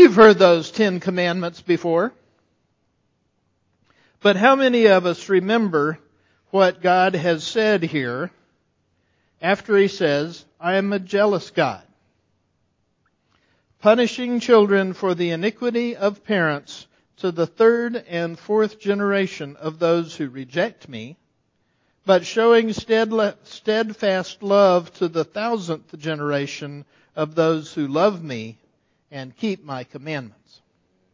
You've heard those 10 commandments before. But how many of us remember what God has said here after He says, I am a jealous God, punishing children for the iniquity of parents to the 3rd and 4th generation of those who reject me, but showing steadfast love to the 1,000th generation of those who love me and keep my commandments.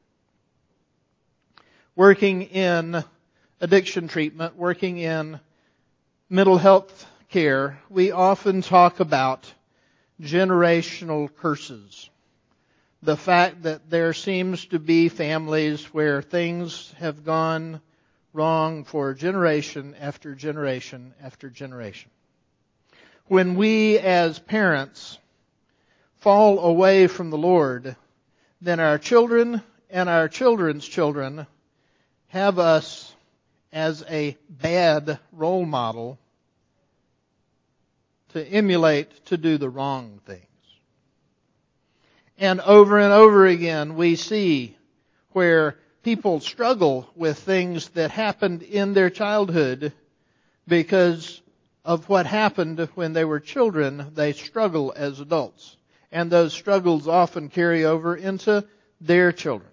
Working in addiction treatment, working in mental health care, we often talk about generational curses. The fact that there seems to be families where things have gone wrong for generation after generation after generation. When we as parents fall away from the Lord, then our children and our children's children have us as a bad role model to emulate, to do the wrong things. And over again we see where people struggle with things that happened in their childhood because of what happened when they were children. They struggle as adults. And those struggles often carry over into their children.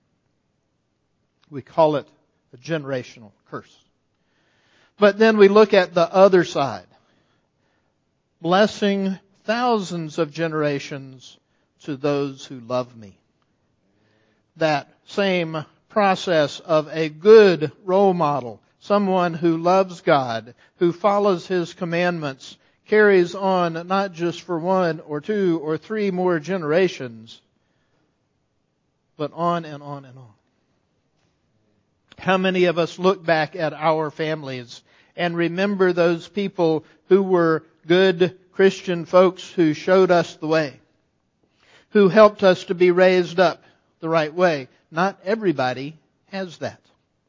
We call it a generational curse. But then we look at the other side. Blessing thousands of generations to those who love me. That same process of a good role model, someone who loves God, who follows His commandments, carries on not just for 1 or 2 or 3 more generations, but on and on and on. How many of us look back at our families and remember those people who were good Christian folks who showed us the way, who helped us to be raised up the right way? Not everybody has that.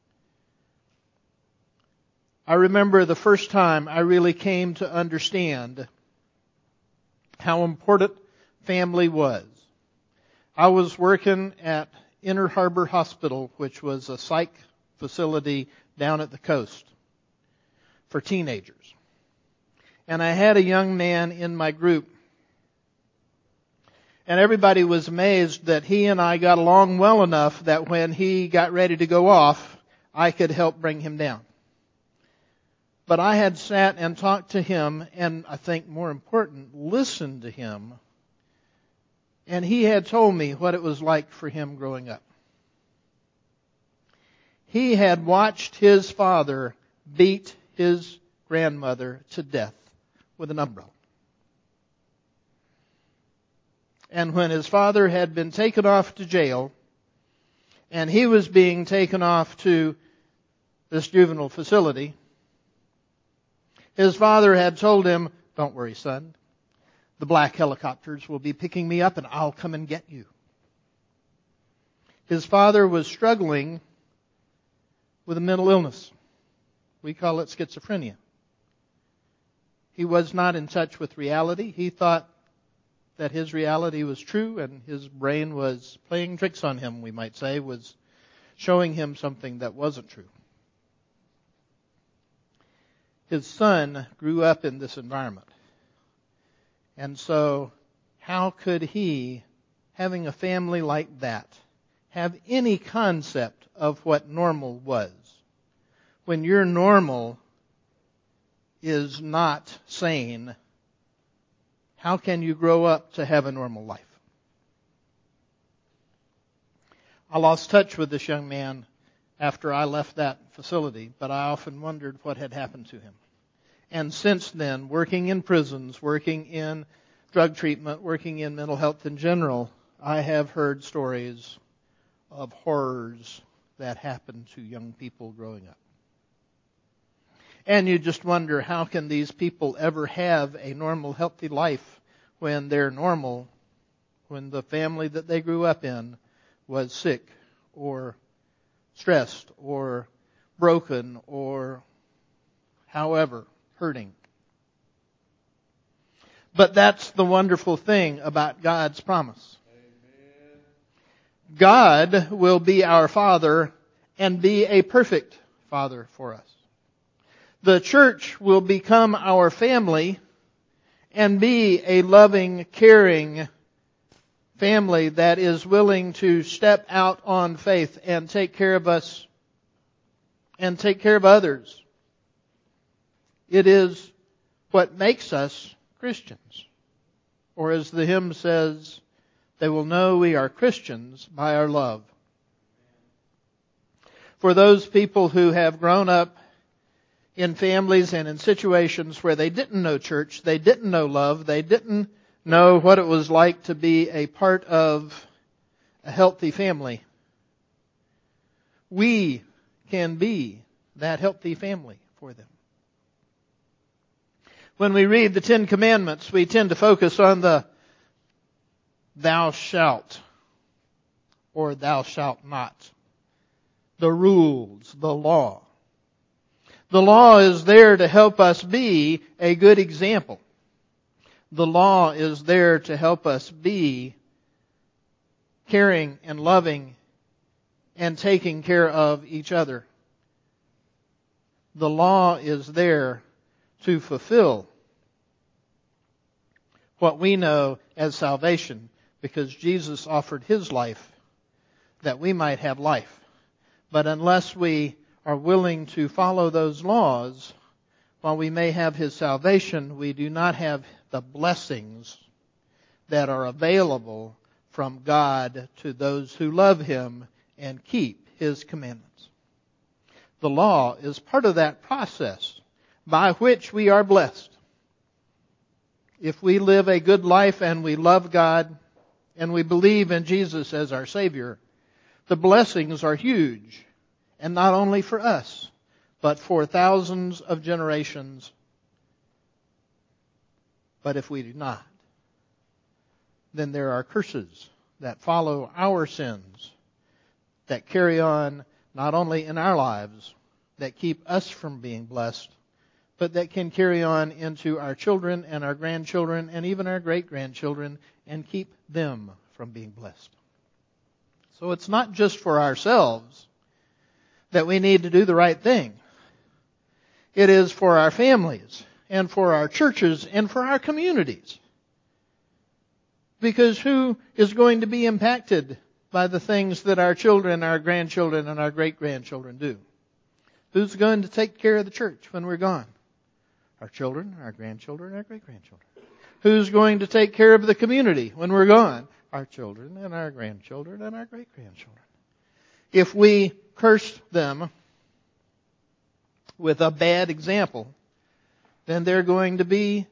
I remember the first time I really came to understand how important family was. I was working at Inner Harbor Hospital, which was a psych facility down at the coast for teenagers. And I had a young man in my group. And everybody was amazed that he and I got along well enough that when he got ready to go off, I could help bring him down. But I had sat and talked to him, and I think more important, listened to him. And he had told me what it was like for him growing up. He had watched his father beat his grandmother to death with an umbrella. And when his father had been taken off to jail, and he was being taken off to this juvenile facility, his father had told him, "Don't worry, son. The black helicopters will be picking me up and I'll come and get you." His father was struggling with a mental illness. We call it schizophrenia. He was not in touch with reality. He thought that his reality was true and his brain was playing tricks on him, we might say, was showing him something that wasn't true. His son grew up in this environment. And so how could he, having a family like that, have any concept of what normal was? When your normal is not sane, how can you grow up to have a normal life? I lost touch with this young man after I left that facility, but I often wondered what had happened to him. And since then, working in prisons, working in drug treatment, working in mental health in general, I have heard stories of horrors that happen to young people growing up. And you just wonder, how can these people ever have a normal, healthy life when they're normal, when the family that they grew up in was sick or stressed or broken or however hurting. But that's the wonderful thing about God's promise. Amen. God will be our Father and be a perfect Father for us. The church will become our family and be a loving, caring family that is willing to step out on faith and take care of us and take care of others. It is what makes us Christians. Or as the hymn says, they will know we are Christians by our love. For those people who have grown up in families and in situations where they didn't know church, they didn't know love, they didn't know what it was like to be a part of a healthy family, we can be that healthy family for them. When we read the Ten Commandments, we tend to focus on the thou shalt or thou shalt not. The rules, the law. The law is there to help us be a good example. The law is there to help us be caring and loving and taking care of each other. The law is there to fulfill what we know as salvation, because Jesus offered His life that we might have life. But unless we are willing to follow those laws, while we may have His salvation, we do not have the blessings that are available from God to those who love Him and keep His commandments. The law is part of that process by which we are blessed. If we live a good life and we love God and we believe in Jesus as our Savior, the blessings are huge. And not only for us, but for thousands of generations. But if we do not, then there are curses that follow our sins that carry on not only in our lives, that keep us from being blessed, but that can carry on into our children and our grandchildren and even our great-grandchildren and keep them from being blessed. So it's not just for ourselves that we need to do the right thing. It is for our families and for our churches and for our communities. Because who is going to be impacted by the things that our children, our grandchildren, and our great-grandchildren do? Who's going to take care of the church when we're gone? Our children, our grandchildren, our great-grandchildren. Who's going to take care of the community when we're gone? Our children and our grandchildren and our great-grandchildren. If we curse them with a bad example, then they're going to be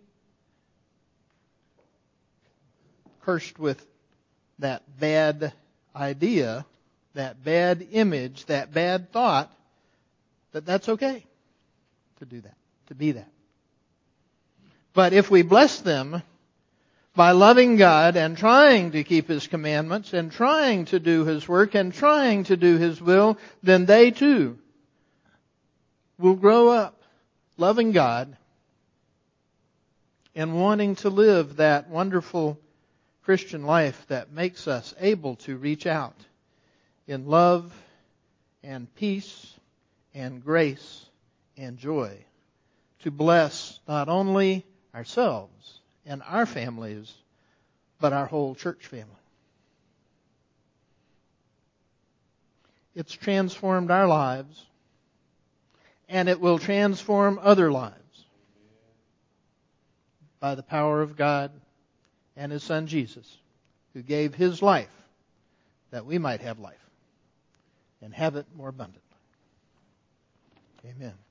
cursed with that bad idea, that bad image, that bad thought, that that's okay to do that, to be that. But if we bless them by loving God and trying to keep His commandments and trying to do His work and trying to do His will, then they too will grow up loving God and wanting to live that wonderful Christian life that makes us able to reach out in love and peace and grace and joy to bless not only ourselves and our families, but our whole church family. It's transformed our lives, and it will transform other lives by the power of God and His Son Jesus, who gave His life that we might have life and have it more abundantly. Amen.